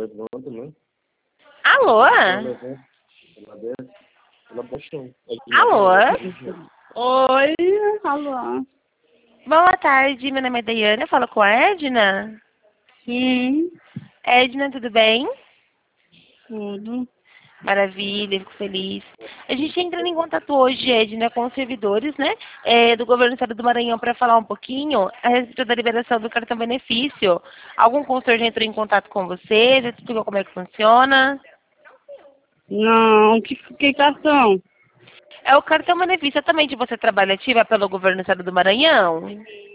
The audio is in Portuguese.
levanta, né? Alô? Ela levanta, ela desce, ela vai pro chão. Alô? Oi, alô. Boa tarde, meu nome é Daiane, eu falo com a Edna. Sim, Edna, tudo bem? tudo. Maravilha, fico feliz. A gente entrando em contato hoje, Edna, com os servidores, né, do governo do estado do Maranhão para falar um pouquinho a respeito da liberação do cartão benefício. Algum consultor já entrou em contato com você? Já te explicou como é que funciona? Não, que cartão? É o cartão benefício, exatamente. Você trabalha ativa pelo governo do estado do Maranhão?